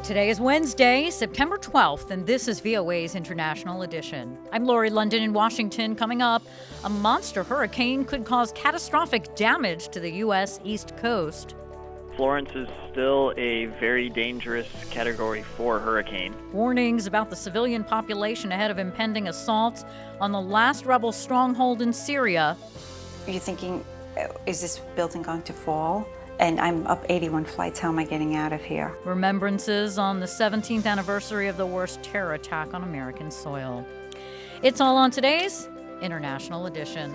Today is Wednesday, September 12th, and this is VOA's International Edition. I'm Lori London in Washington. Coming up, a monster hurricane could cause catastrophic damage to the U.S. East Coast. Florence is still a very dangerous Category 4 hurricane. Warnings about the civilian population ahead of impending assaults on the last rebel stronghold in Syria. Are you thinking, is this building going to fall? And I'm up 81 flights. How am I getting out of here? Remembrances on the 17th anniversary of the worst terror attack on American soil. It's all on today's International Edition.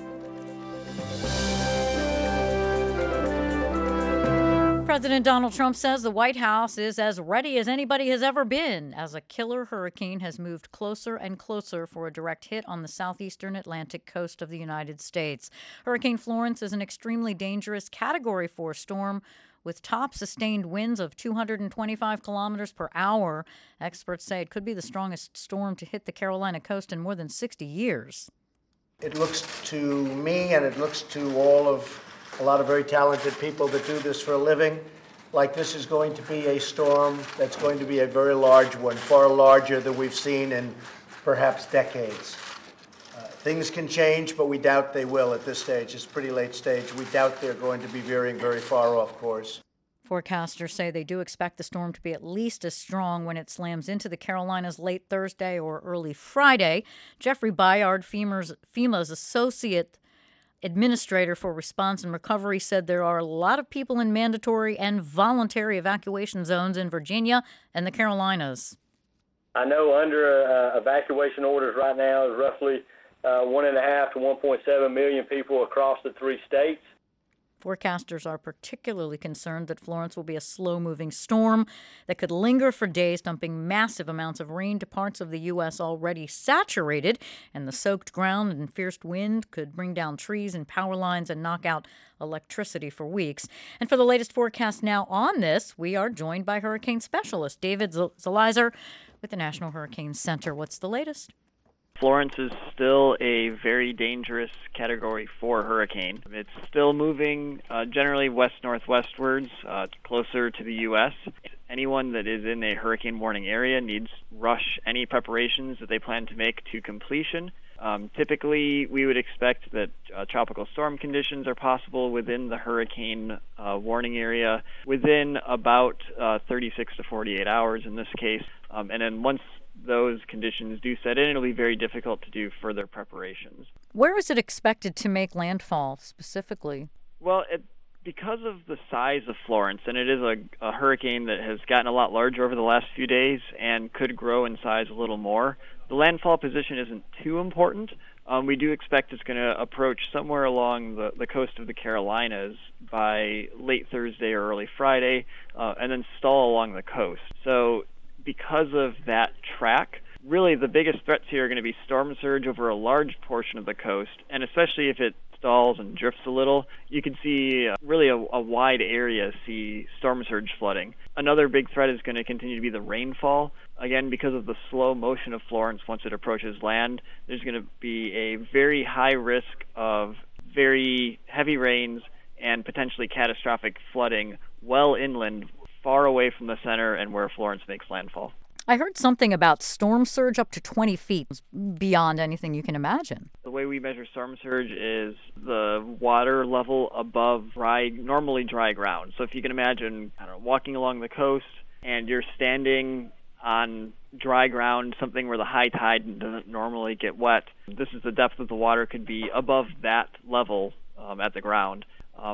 President Donald Trump says the White House is as ready as anybody has ever been as a killer hurricane has moved closer and closer for a direct hit on the southeastern Atlantic coast of the United States. Hurricane Florence is an extremely dangerous Category 4 storm with top sustained winds of 225 kilometers per hour. Experts say it could be the strongest storm to hit the Carolina coast in more than 60 years. It looks to me, and it looks to a lot of very talented people that do this for a living, like this is going to be a storm that's going to be a very large one, far larger than we've seen in perhaps decades. Things can change, but we doubt they will at this stage. It's a pretty late stage. We doubt they're going to be veering very far off course. Forecasters say they do expect the storm to be at least as strong when it slams into the Carolinas late Thursday or early Friday. Jeffrey Bayard, FEMA's associate administrator for response and recovery, said there are a lot of people in mandatory and voluntary evacuation zones in Virginia and the Carolinas. I know under evacuation orders right now is roughly 1.5 to 1.7 million people across the three states. Forecasters are particularly concerned that Florence will be a slow-moving storm that could linger for days, dumping massive amounts of rain to parts of the U.S. already saturated, and the soaked ground and fierce wind could bring down trees and power lines and knock out electricity for weeks. And for the latest forecast now on this, we are joined by hurricane specialist David Zelizer with the National Hurricane Center. What's the latest? Florence is still a very dangerous Category 4 hurricane. It's still moving generally west-northwestwards, closer to the U.S. Anyone that is in a hurricane warning area needs to rush any preparations that they plan to make to completion. Typically, we would expect that tropical storm conditions are possible within the hurricane warning area within about 36 to 48 hours in this case. And then once those conditions do set in, it'll be very difficult to do further preparations. Where is it expected to make landfall specifically? Well, because of the size of Florence, and it is a hurricane that has gotten a lot larger over the last few days and could grow in size a little more, the landfall position isn't too important. We do expect it's going to approach somewhere along the coast of the Carolinas by late Thursday or early Friday, and then stall along the coast. So because of that track, really the biggest threats here are going to be storm surge over a large portion of the coast, and especially if it stalls and drifts a little, you can see really a wide area see storm surge flooding. Another big threat is going to continue to be the rainfall. Again, because of the slow motion of Florence once it approaches land, there's going to be a very high risk of very heavy rains and potentially catastrophic flooding well inland, far away from the center and where Florence makes landfall. I heard something about storm surge up to 20 feet, beyond anything you can imagine. The way we measure storm surge is the water level above normally dry ground. So if you can imagine, walking along the coast and you're standing on dry ground, something where the high tide doesn't normally get wet, this is the depth of the water could be above that level at the ground.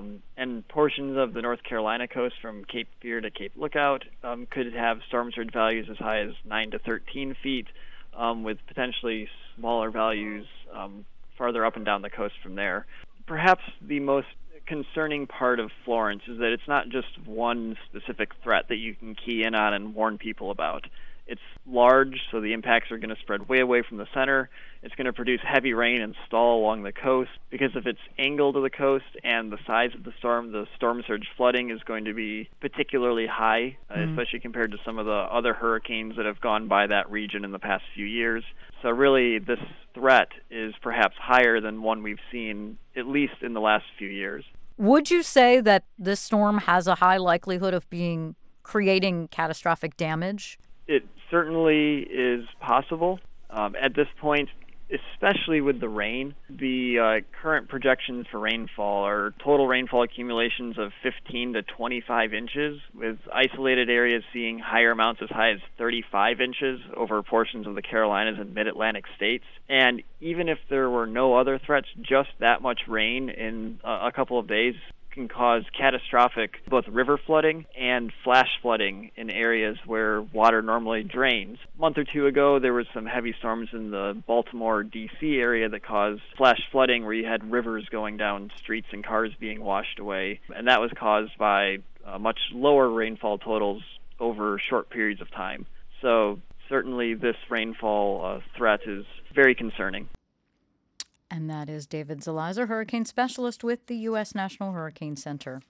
And portions of the North Carolina coast from Cape Fear to Cape Lookout could have storm surge values as high as 9 to 13 feet, with potentially smaller values farther up and down the coast from there. Perhaps the most concerning part of Florence is that it's not just one specific threat that you can key in on and warn people about. It's large, so the impacts are going to spread way away from the center. It's going to produce heavy rain and stall along the coast. Because of its angle to the coast and the size of the storm surge flooding is going to be particularly high, especially compared to some of the other hurricanes that have gone by that region in the past few years. So really, this threat is perhaps higher than one we've seen, at least in the last few years. Would you say that this storm has a high likelihood of being creating catastrophic damage? It certainly is possible. At this point, especially with the rain, the current projections for rainfall are total rainfall accumulations of 15 to 25 inches, with isolated areas seeing higher amounts as high as 35 inches over portions of the Carolinas and mid-Atlantic states. And even if there were no other threats, just that much rain in a couple of days can cause catastrophic both river flooding and flash flooding in areas where water normally drains. A month or two ago, there was some heavy storms in the Baltimore, D.C. area that caused flash flooding where you had rivers going down streets and cars being washed away. And that was caused by much lower rainfall totals over short periods of time. So certainly this rainfall threat is very concerning. And that is David Zelizer, hurricane specialist with the U.S. National Hurricane Center.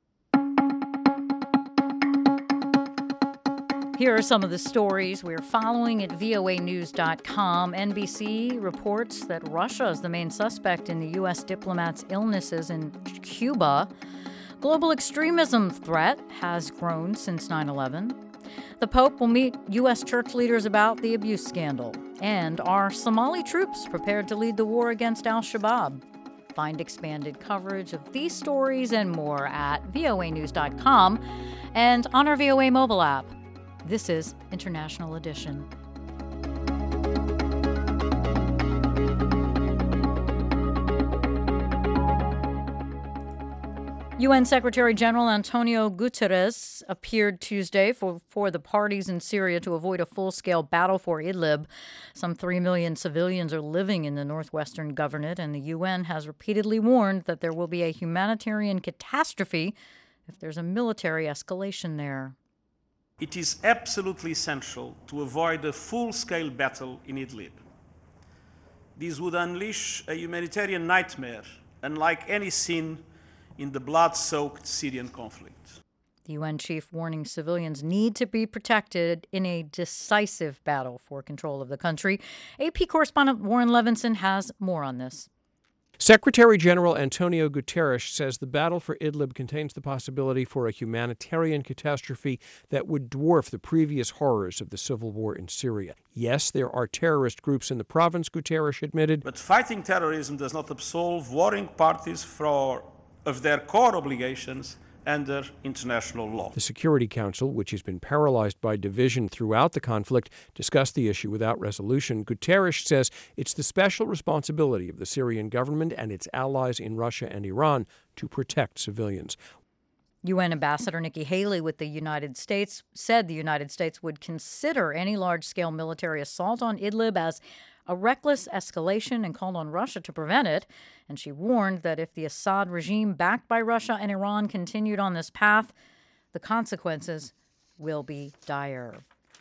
Here are some of the stories we're following at voanews.com. NBC reports that Russia is the main suspect in the U.S. diplomat's illnesses in Cuba. Global extremism threat has grown since 9/11. The Pope will meet U.S. church leaders about the abuse scandal. And are Somali troops prepared to lead the war against al-Shabaab? Find expanded coverage of these stories and more at voanews.com and on our VOA mobile app. This is International Edition. UN Secretary General Antonio Guterres appeared Tuesday for the parties in Syria to avoid a full-scale battle for Idlib. Some 3 million civilians are living in the northwestern governorate, and the UN has repeatedly warned that there will be a humanitarian catastrophe if there's a military escalation there. It is absolutely essential to avoid a full-scale battle in Idlib. This would unleash a humanitarian nightmare, unlike any seen in the blood-soaked Syrian conflict. The UN chief warning civilians need to be protected in a decisive battle for control of the country. AP correspondent Warren Levinson has more on this. Secretary General Antonio Guterres says the battle for Idlib contains the possibility for a humanitarian catastrophe that would dwarf the previous horrors of the civil war in Syria. Yes, there are terrorist groups in the province, Guterres admitted. But fighting terrorism does not absolve warring parties of their core obligations under international law. The Security Council, which has been paralyzed by division throughout the conflict, discussed the issue without resolution. Guterres says it's the special responsibility of the Syrian government and its allies in Russia and Iran to protect civilians. UN Ambassador Nikki Haley with the United States said the United States would consider any large-scale military assault on Idlib as a reckless escalation and called on Russia to prevent it. And she warned that if the Assad regime backed by Russia and Iran continued on this path, the consequences will be dire.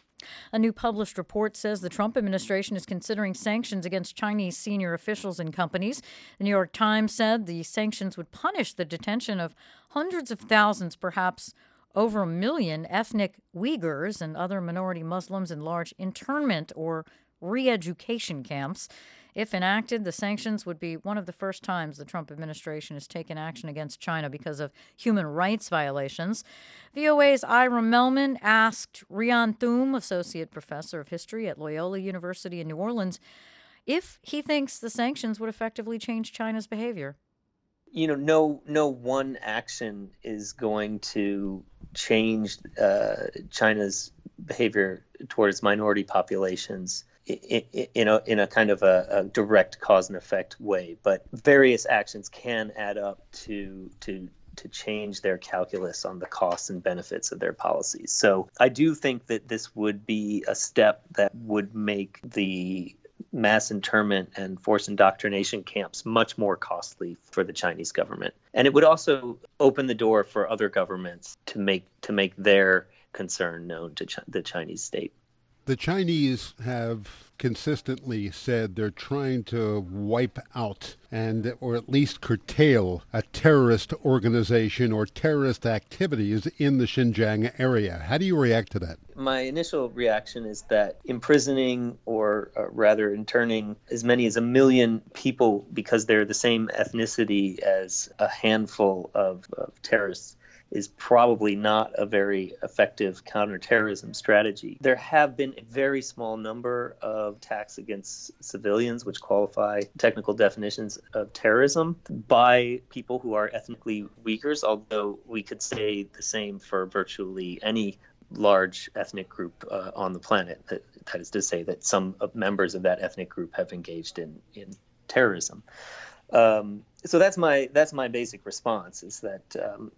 A new published report says the Trump administration is considering sanctions against Chinese senior officials and companies. The New York Times said the sanctions would punish the detention of hundreds of thousands, perhaps over 1 million ethnic Uyghurs and other minority Muslims in large internment or re-education camps. If enacted, the sanctions would be one of the first times the Trump administration has taken action against China because of human rights violations. VOA's Ira Melman asked Rian Thum, associate professor of history at Loyola University in New Orleans, if he thinks the sanctions would effectively change China's behavior. You know, no one action is going to change China's behavior towards minority populations in a kind of a direct cause and effect way, but various actions can add up to change their calculus on the costs and benefits of their policies. So I do think that this would be a step that would make the mass internment and forced indoctrination camps much more costly for the Chinese government. And it would also open the door for other governments to make their concern known to the Chinese state. The Chinese have consistently said they're trying to wipe out or at least curtail a terrorist organization or terrorist activities in the Xinjiang area. How do you react to that? My initial reaction is that imprisoning or rather interning as many as 1 million people because they're the same ethnicity as a handful of terrorists is probably not a very effective counterterrorism strategy. There have been a very small number of attacks against civilians, which qualify technical definitions of terrorism, by people who are ethnically Uyghurs, although we could say the same for virtually any large ethnic group on the planet. That is to say that some members of that ethnic group have engaged in terrorism. So that's my basic response, is that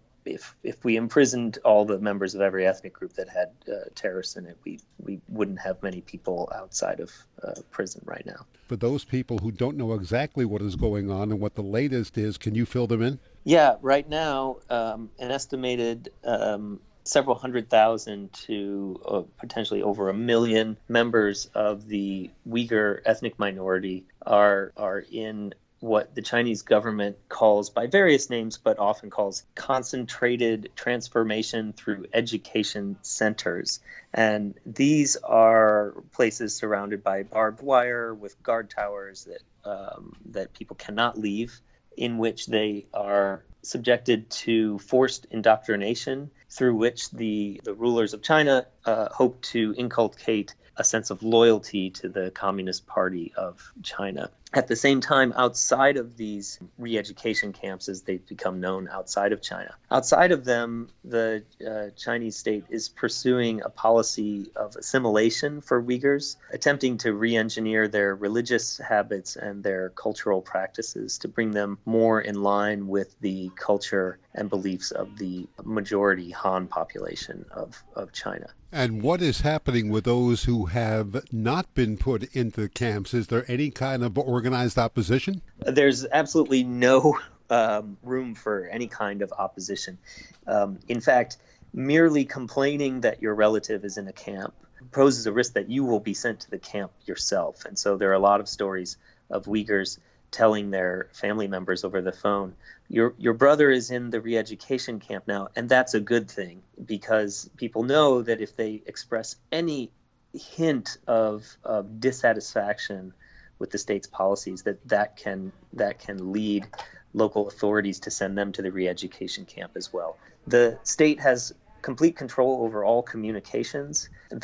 if we imprisoned all the members of every ethnic group that had terrorists in it, we wouldn't have many people outside of prison right now. For those people who don't know exactly what is going on and what the latest is, can you fill them in? Yeah, right now, an estimated several 100,000 to potentially over 1 million members of the Uyghur ethnic minority are in what the Chinese government calls by various names, but often calls concentrated transformation through education centers. And these are places surrounded by barbed wire with guard towers that people cannot leave, in which they are subjected to forced indoctrination, through which the rulers of China hope to inculcate a sense of loyalty to the Communist Party of China. At the same time, outside of these re-education camps, as they've become known outside of China, outside of them, the Chinese state is pursuing a policy of assimilation for Uyghurs, attempting to re-engineer their religious habits and their cultural practices to bring them more in line with the culture and beliefs of the majority Han population of China. And what is happening with those who have not been put into camps? Is there any kind of organized opposition? There's absolutely no room for any kind of opposition. In fact, merely complaining that your relative is in a camp poses a risk that you will be sent to the camp yourself. And so there are a lot of stories of Uyghurs telling their family members over the phone, your brother is in the re-education camp now, and that's a good thing, because people know that if they express any hint of dissatisfaction with the state's policies, that can lead local authorities to send them to the re-education camp as well. The state has complete control over all communications.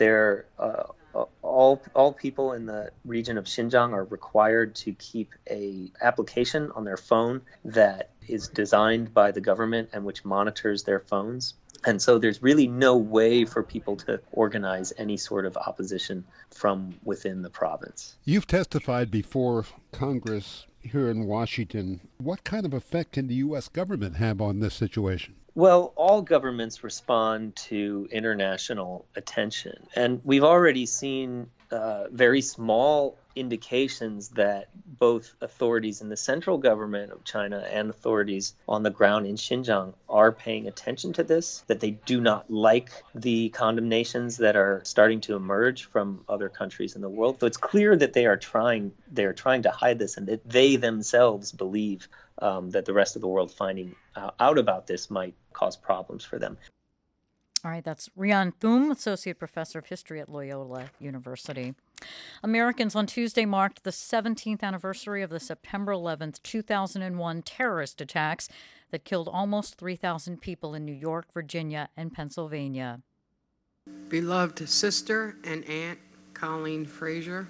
All people in the region of Xinjiang are required to keep an application on their phone that is designed by the government and which monitors their phones. And so there's really no way for people to organize any sort of opposition from within the province. You've testified before Congress here in Washington. What kind of effect can the U.S. government have on this situation? Well, all governments respond to international attention. And we've already seen very small indications that both authorities in the central government of China and authorities on the ground in Xinjiang are paying attention to this, that they do not like the condemnations that are starting to emerge from other countries in the world. So it's clear that they are trying to hide this, and that they themselves believe that the rest of the world finding out about this might cause problems for them. All right, that's Rian Thum, Associate Professor of History at Loyola University. Americans on Tuesday marked the 17th anniversary of the September 11th, 2001 terrorist attacks that killed almost 3,000 people in New York, Virginia, and Pennsylvania. Beloved sister and aunt Colleen Frazier.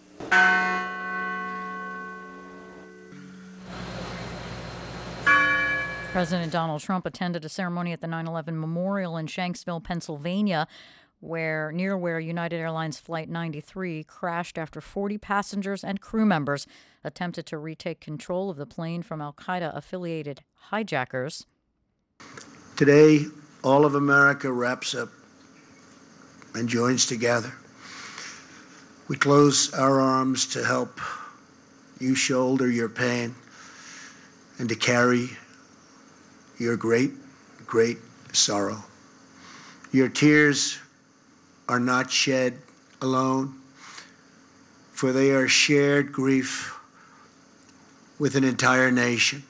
President Donald Trump attended a ceremony at the 9/11 Memorial in Shanksville, Pennsylvania, near where United Airlines Flight 93 crashed after 40 passengers and crew members attempted to retake control of the plane from al-Qaeda-affiliated hijackers. Today, all of America wraps up and joins together. We close our arms to help you shoulder your pain and to carry your great, great sorrow. Your tears are not shed alone, for they are shared grief with an entire nation.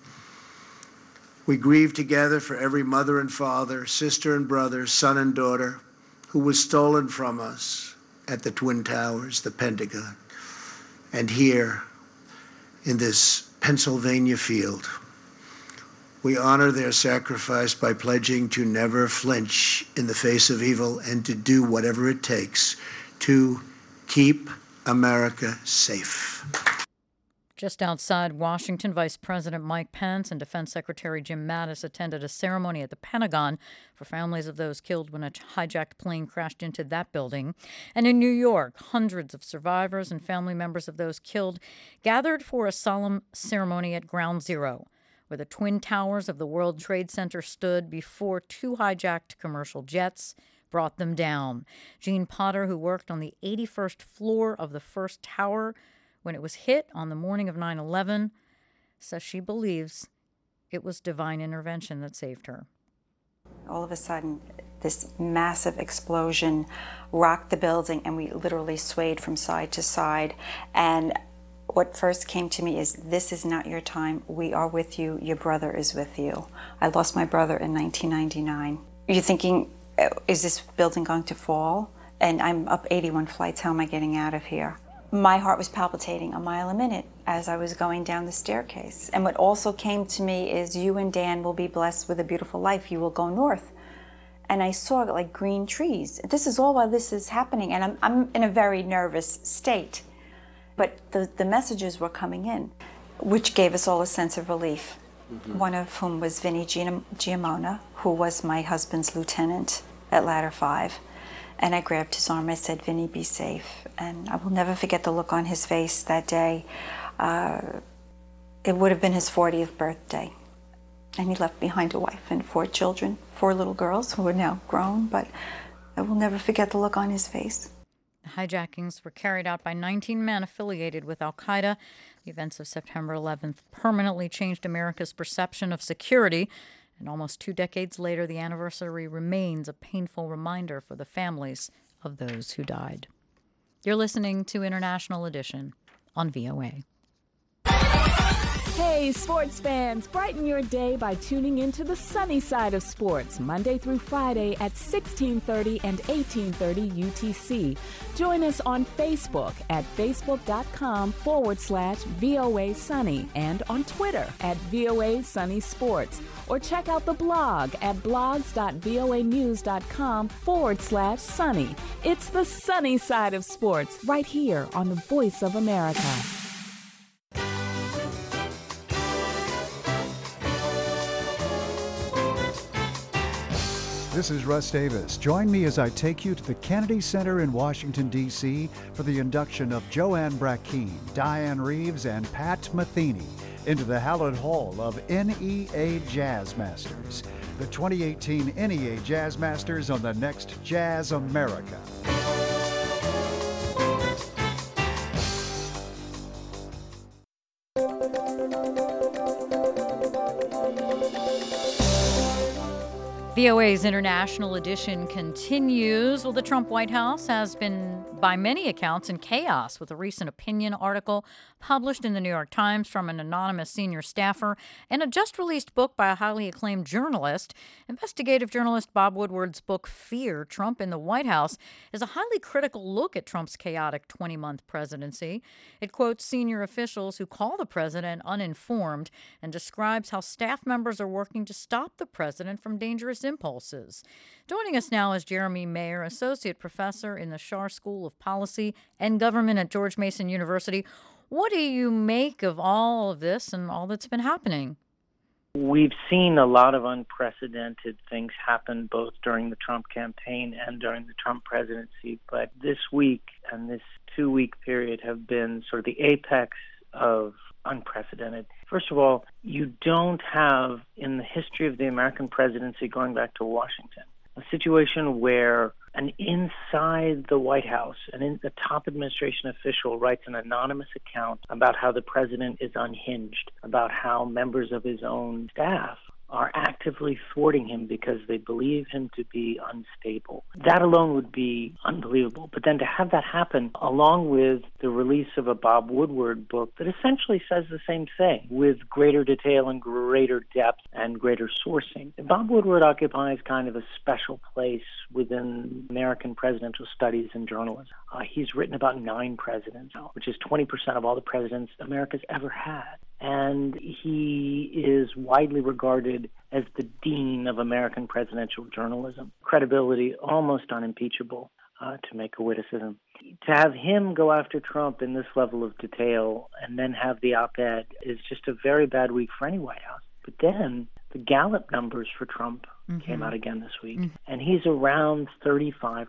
We grieve together for every mother and father, sister and brother, son and daughter who was stolen from us at the Twin Towers, the Pentagon, and here in this Pennsylvania field. We honor their sacrifice by pledging to never flinch in the face of evil and to do whatever it takes to keep America safe. Just outside Washington, Vice President Mike Pence and Defense Secretary Jim Mattis attended a ceremony at the Pentagon for families of those killed when a hijacked plane crashed into that building. And in New York, hundreds of survivors and family members of those killed gathered for a solemn ceremony at Ground Zero, where the twin towers of the World Trade Center stood before two hijacked commercial jets brought them down. Jean Potter, who worked on the 81st floor of the first tower when it was hit on the morning of 9/11, says she believes it was divine intervention that saved her. All of a sudden, this massive explosion rocked the building, and we literally swayed from side to side. And what first came to me is, this is not your time. We are with you. Your brother is with you. I lost my brother in 1999. You're thinking, is this building going to fall? And I'm up 81 flights. How am I getting out of here? My heart was palpitating a mile a minute as I was going down the staircase. And what also came to me is, you and Dan will be blessed with a beautiful life. You will go north. And I saw like green trees. This is all while this is happening. And I'm in a very nervous state. But the messages were coming in, which gave us all a sense of relief. Mm-hmm. One of whom was Vinnie Giamona, who was my husband's lieutenant at Ladder 5. And I grabbed his arm. I said, Vinnie, be safe. And I will never forget the look on his face that day. It would have been his 40th birthday. And he left behind a wife and 4 children, 4 little girls who are now grown. But I will never forget the look on his face. The hijackings were carried out by 19 men affiliated with al-Qaeda. The events of September 11th permanently changed America's perception of security. And almost 2 decades later, the anniversary remains a painful reminder for the families of those who died. You're listening to International Edition on VOA. Hey, sports fans, brighten your day by tuning into the sunny side of sports, Monday through Friday at 1630 and 1830 UTC. Join us on Facebook at facebook.com/VOA Sunny and on Twitter at VOA Sunny Sports. Or check out the blog at blogs.voanews.com/sunny. It's the sunny side of sports right here on the Voice of America. This is Russ Davis. Join me as I take you to the Kennedy Center in Washington, D.C. for the induction of Joanne Brackeen, Diane Reeves, and Pat Metheny into the hallowed hall of NEA Jazz Masters. The 2018 NEA Jazz Masters on the next Jazz America. VOA's International Edition continues. Well, the Trump White House has been, by many accounts, in chaos with a recent opinion article published in the New York Times from an anonymous senior staffer and a just-released book by a highly acclaimed journalist. Investigative journalist Bob Woodward's book, Fear, Trump in the White House, is a highly critical look at Trump's chaotic 20-month presidency. It quotes senior officials who call the president uninformed and describes how staff members are working to stop the president from dangerous impulses. Joining us now is Jeremy Mayer, Associate Professor in the Schar School of Policy and Government at George Mason University. What do you make of all of this and all that's been happening? We've seen a lot of unprecedented things happen both during the Trump campaign and during the Trump presidency. But this week and this 2-week period have been sort of the apex of unprecedented. First of all, you don't have in the history of the American presidency going back to Washington a situation where an inside the White House, the top administration official writes an anonymous account about how the president is unhinged, about how members of his own staff are actively thwarting him because they believe him to be unstable. That alone would be unbelievable. But then to have that happen along with the release of a Bob Woodward book that essentially says the same thing with greater detail and greater depth and greater sourcing. Bob Woodward occupies kind of a special place within American presidential studies and journalism. He's written about 9 presidents, which is 20% of all the presidents America's ever had. and he is widely regarded as the dean of American presidential journalism. Credibility almost unimpeachable, to make a witticism. To have him go after Trump in this level of detail and then have the op-ed is just a very bad week for any White House. But then the Gallup numbers for Trump came out again this week, and he's around 35%,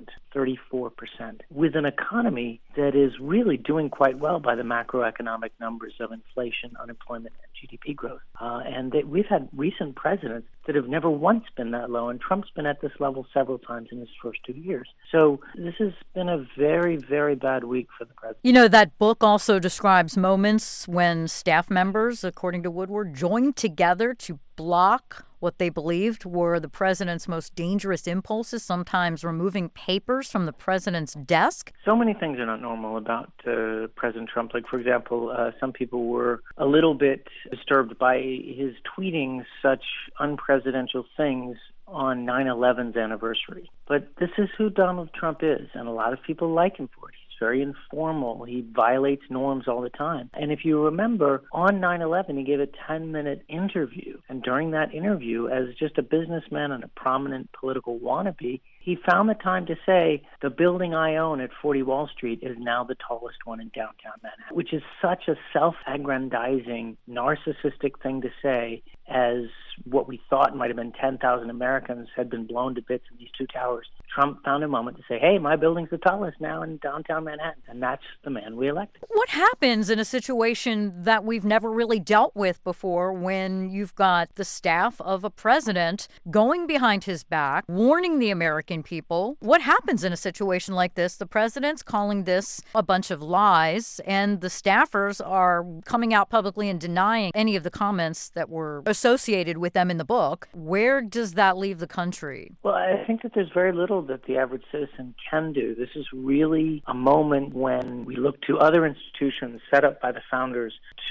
34%, with an economy that is really doing quite well by the macroeconomic numbers of inflation, unemployment, and GDP growth. And we've had recent presidents that have never once been that low, and Trump's been at this level several times in his first 2 years. So this has been a very, very bad week for the president. You know, that book also describes moments when staff members, according to Woodward, joined together to block what they believed were the president's most dangerous impulses, sometimes removing papers from the president's desk. So many things are not normal about President Trump. Like, for example, some people were a little bit disturbed by his tweeting such unpresidential things on 9/11's anniversary. But this is who Donald Trump is, and a lot of people like him for it. He's very informal. He violates norms all the time. And if you remember, on 9/11, he gave a 10-minute interview. And during that interview, as just a businessman and a prominent political wannabe, he found the time to say, the building I own at 40 Wall Street is now the tallest one in downtown Manhattan, which is such a self-aggrandizing, narcissistic thing to say, as what we thought might have been 10,000 Americans had been blown to bits in these two towers. Trump found a moment to say, hey, my building's the tallest now in downtown Manhattan. And that's the man we elected. What happens in a situation that we've never really dealt with before when you've got the staff of a president going behind his back, warning the American people? What happens in a situation like this? The president's calling this a bunch of lies, and the staffers are coming out publicly and denying any of the comments that were associated with them in the book. Where does that leave the country? Well, I think that there's very little that the average citizen can do. This is really a moment when we look to other institutions set up by the founders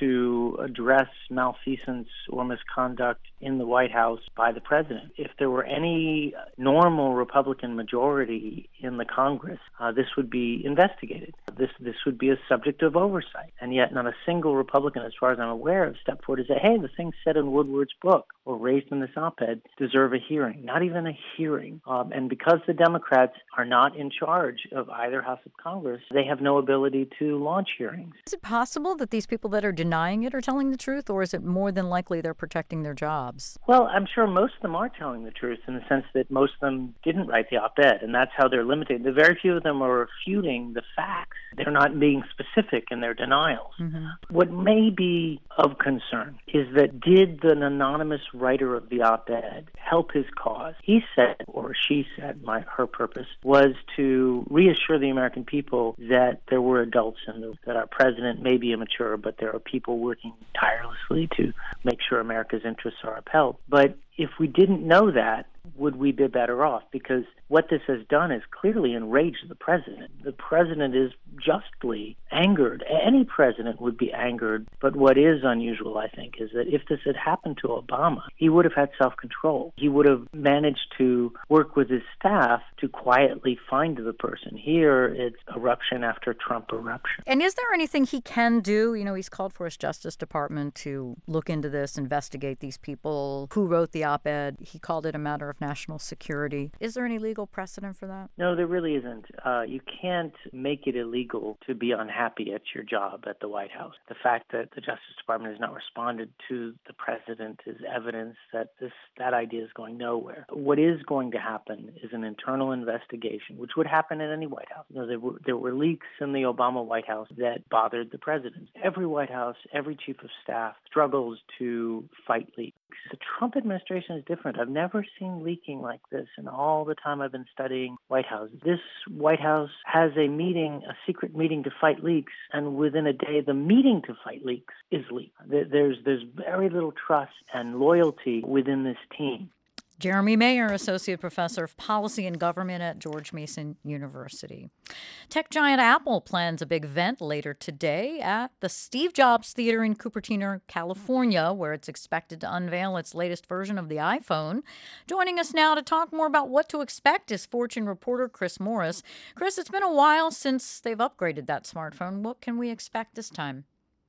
to address malfeasance or misconduct in the White House by the president. If there were any normal Republican majority in the Congress, this would be investigated. This would be a subject of oversight. And yet not a single Republican, as far as I'm aware, have stepped forward to say, hey, the things said in Woodward's book or raised in this op-ed deserve a hearing. Not even a hearing. And because the Democrats are not in charge of either House of Congress, they have no ability to launch hearings. Is it possible that these people that are denying it are telling the truth, or is it more than likely they're protecting their jobs? Well, I'm sure most of them are telling the truth in the sense that most of them didn't write the op-ed, and that's how they're limited. The very few of them are refuting the facts. They're not being specific in their denials. What may be of concern is that did the anonymous writer of the op-ed help his cause? He said, or she said, her purpose was to reassure the American people that there were adults in the, that our president may be immature, but there are people working tirelessly to make sure America's interests are upheld. But if we didn't know that, would we be better off? Because what this has done is clearly enraged the president. The president is justly angered. Any president would be angered. But what is unusual, I think, is that if this had happened to Obama, he would have had self-control. He would have managed to work with his staff to quietly find the person. Here, it's eruption after Trump eruption. And is there anything he can do? You know, he's called for his Justice Department to look into this, investigate these people who wrote the op-ed. He called it a matter of national security. Is there any legal precedent for that? No, there really isn't. You can't make it illegal to be unhappy at your job at the White House. The fact that the Justice Department has not responded to the president is evidence that that idea is going nowhere. What is going to happen is an internal investigation, which would happen in any White House. You know, there were leaks in the Obama White House that bothered the president. Every White House, every chief of staff struggles to fight leaks. The Trump administration is different. I've never seen leaking like this in all the time I've been studying White Houses. This White House has a secret meeting to fight leaks, and within a day, the meeting to fight leaks is leaked. There's very little trust and loyalty within this team. Jeremy Mayer, Associate Professor of Policy and Government at George Mason University. Tech giant Apple plans a big event later today at the Steve Jobs Theater in Cupertino, California, where it's expected to unveil its latest version of the iPhone. Joining us now to talk more about what to expect is Fortune reporter Chris Morris. Chris, it's been a while since they've upgraded that smartphone. What can we expect this time?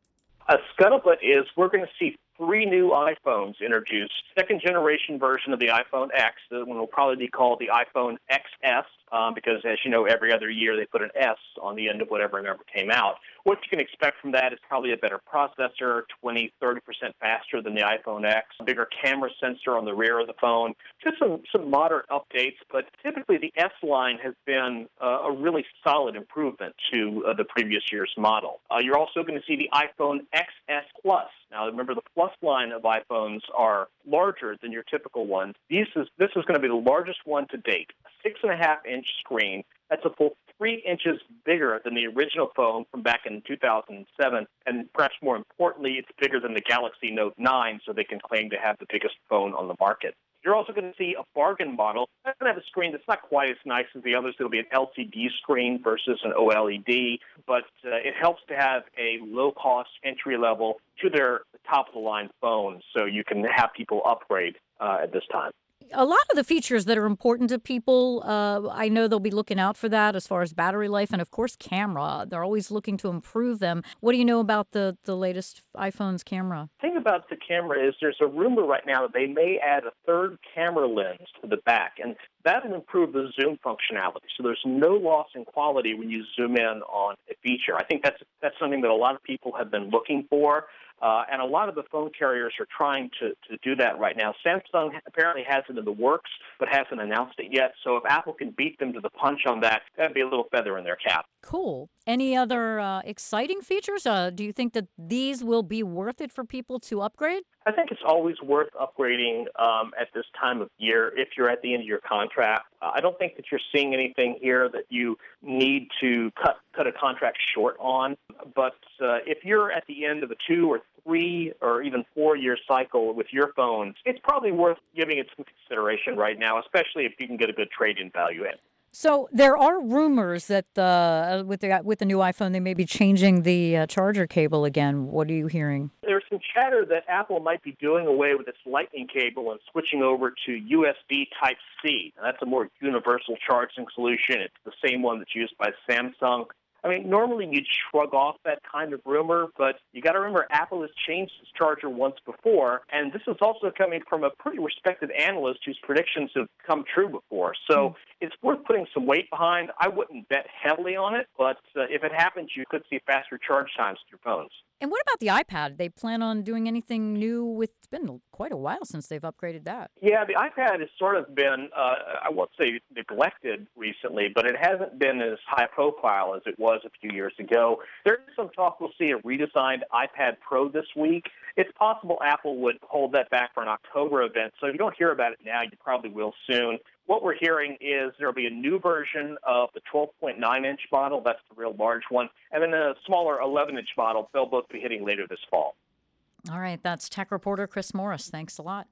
A scuttlebutt is we're going to see 3 new iPhones introduced. Second generation version of the iPhone X. The one will probably be called the iPhone XS because, as you know, every other year they put an S on the end of whatever number came out. What you can expect from that is probably a better processor, 20-30% faster than the iPhone X, a bigger camera sensor on the rear of the phone, just some moderate updates. But typically the S line has been a really solid improvement to the previous year's model. You're also going to see the iPhone XS Plus. Now, remember, the Plus line of iPhones are larger than your typical ones. This is going to be the largest one to date, a 6.5-inch screen. That's a full 3 inches bigger than the original phone from back in 2007, and perhaps more importantly, it's bigger than the Galaxy Note 9, so they can claim to have the biggest phone on the market. You're also going to see a bargain model. That's going to have a screen that's not quite as nice as the others. It'll be an LCD screen versus an OLED, but it helps to have a low-cost entry level to their top-of-the-line phone, so you can have people upgrade at this time. A lot of the features that are important to people, I know they'll be looking out for that as far as battery life and, of course, camera. They're always looking to improve them. What do you know about the latest iPhone's camera? The thing about the camera is there's a rumor right now that they may add a third camera lens to the back, and that will improve the zoom functionality. So there's no loss in quality when you zoom in on a feature. I think that's something that a lot of people have been looking for. And a lot of the phone carriers are trying to do that right now. Samsung apparently has it in the works, but hasn't announced it yet. So if Apple can beat them to the punch on that, that'd be a little feather in their cap. Cool. Any other exciting features? Do you think that these will be worth it for people to upgrade? I think it's always worth upgrading at this time of year if you're at the end of your contract. I don't think that you're seeing anything here that you need to cut a contract short on. But if you're at the end of a 2 or 3 or even 4-year cycle with your phone, it's probably worth giving it some consideration right now, especially if you can get a good trade-in value in. So there are rumors that with the new iPhone, they may be changing the charger cable again. What are you hearing? There's some chatter that Apple might be doing away with its Lightning cable and switching over to USB Type-C. Now, that's a more universal charging solution. It's the same one that's used by Samsung. I mean, normally you'd shrug off that kind of rumor, but you got to remember Apple has changed its charger once before, and this is also coming from a pretty respected analyst whose predictions have come true before. So it's worth putting some weight behind. I wouldn't bet heavily on it, but if it happens, you could see faster charge times to your phones. And what about the iPad? They plan on doing anything new it's been quite a while since they've upgraded that. Yeah, the iPad has sort of been, I won't say neglected recently, but it hasn't been as high profile as it was a few years ago. There is some talk we'll see a redesigned iPad Pro this week. It's possible Apple would hold that back for an October event, so if you don't hear about it now, you probably will soon. What we're hearing is there will be a new version of the 12.9-inch model. That's the real large one. And then a smaller 11-inch model. They'll both be hitting later this fall. All right. That's tech reporter Chris Morris. Thanks a lot.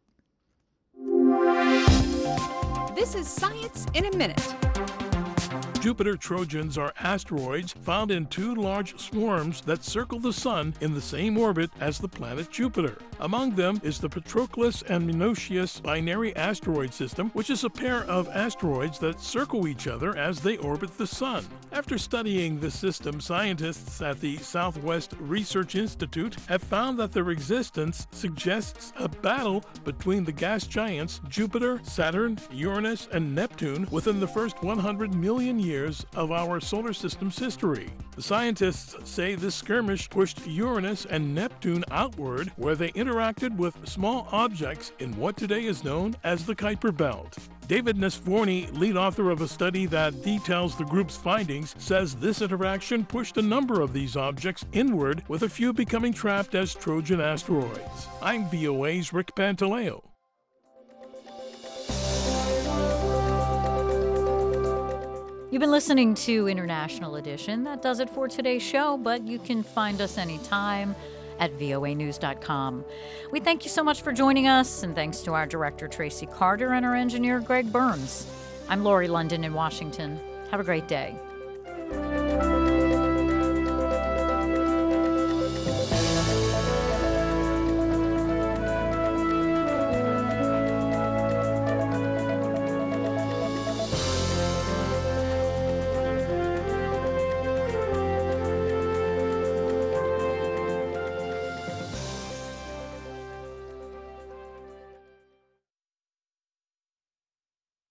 This is Science in a Minute. Jupiter Trojans are asteroids found in 2 large swarms that circle the Sun in the same orbit as the planet Jupiter. Among them is the Patroclus and Menoetius binary asteroid system, which is a pair of asteroids that circle each other as they orbit the Sun. After studying the system, scientists at the Southwest Research Institute have found that their existence suggests a battle between the gas giants Jupiter, Saturn, Uranus, and Neptune within the first 100 million years of our solar system's history. The scientists say this skirmish pushed Uranus and Neptune outward, where they interacted with small objects in what today is known as the Kuiper Belt. David Nesvorny, lead author of a study that details the group's findings, says this interaction pushed a number of these objects inward, with a few becoming trapped as Trojan asteroids. I'm VOA's Rick Pantaleo. You've been listening to International Edition. That does it for today's show, but you can find us anytime at voanews.com. We thank you so much for joining us, and thanks to our director, Tracy Carter, and our engineer, Greg Burns. I'm Lori London in Washington. Have a great day.